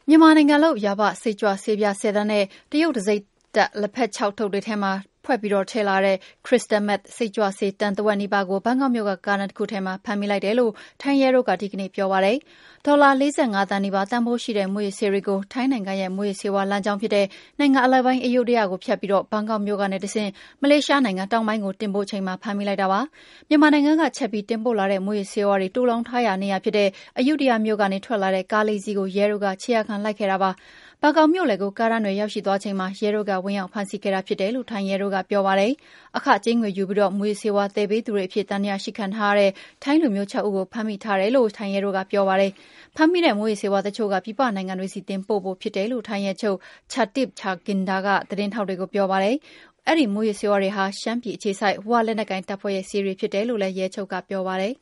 မြန်မာနိုင်ငံလုပ်ရာဘစိတ်ကြွဆေးပြား10 သန်းနဲ့တရုတ်တံဆိပ်တပ်လက်ဖက်ခြောက်ထုတ်တွေထဲမှာဖွဲ့ပြီးထည့်လာတဲ့ Crystal Meth စိတ်ကြွဆေးတန်တဝက်နီးပါးကိုဘန်ကောက်မြို့ကကားတန်းတစ်ခုထဲမှာဖမ်းမိလိုက်တယ်လို့ထိုင်းရဲတို့ကဒီကနေ့ပြောပါတယ်။ဒေါ်လာ45 သန်းနီးပါးတန်ဖိုးရှိတဲ့မူးယစ်ဆေးတွေကိုထိုင်းနိုင်ငံရဲ့မူးယစ်ဆေးဝါးလမ်းကြောင်းဖြစ်တဲ့နိုင်ငံအလယ်ပိုင်းအယုဒ္ဓယကိုဖြတ်ပြီးဘန်ကောက်မြို့ကနေတဆင့်မလေးရှားနိုင်ငံတောင်ပိုင်းကိုတင်ပို့ချိန်မှာဖမ်းမိလိုက်တာပါ။မြန်မာနိုင်ငံကချက်ပြီးတင်ပို့လာတဲ့မူးယစ်ဆေးဝါးတွေတူးလောင်ထားရာနေရာဖြစ်တဲ့အယုဒ္ဓယမြို့ကနေထွက်လာတဲ့ကားလေးစီးကိုရဲတို့ကခြေရာခံလိုက်ခဲ့တာပါ။ဘန်ကောက်မြို့လယ်ကိုကားတန်းတွေရောက်ရှိသွားချိန်မှာရဲတို့ကဝင်ရောက်ဖမ်းဆီးခဲ့တာဖြစ်တယ်လို့ထိုင်းရဲတို့ကပြောပါတယ်။အခကြေးငွေယူပြီးမူးယစ်ဆေးဝါးသယ်ပေးသူတွေအဖြစ်သံသယရှိခံထားရတဲ့ထိုင်းလူမျိုး6 ဦးကိုဖမ်းမိထားတယ်လို့ထိုင်းရဲတို့ကပြောပါတယ်။ဖမ်းမိတဲ့မူးယစ်ဆေးဝါးတချို့ကပြည်ပနိုင်ငံတွေဆီတင်ပို့ဖို့ဖြစ်တယ်လို့ထိုင်းရဲချုပ် Chatip Chaginda ကသတင်းထောက်တွေကိုပြောပါတယ်။အဲဒီမူးယစ်ဆေးဝါးတွေဟာရှမ်းပြည်အခြေစိုက်ဝလက်နက်ကိုင်တပ်ဖွဲ့ရဲ့ဆေးတွေဖြစ်တယ်လို့လည်းရဲချုပ်ကပြောပါတယ်။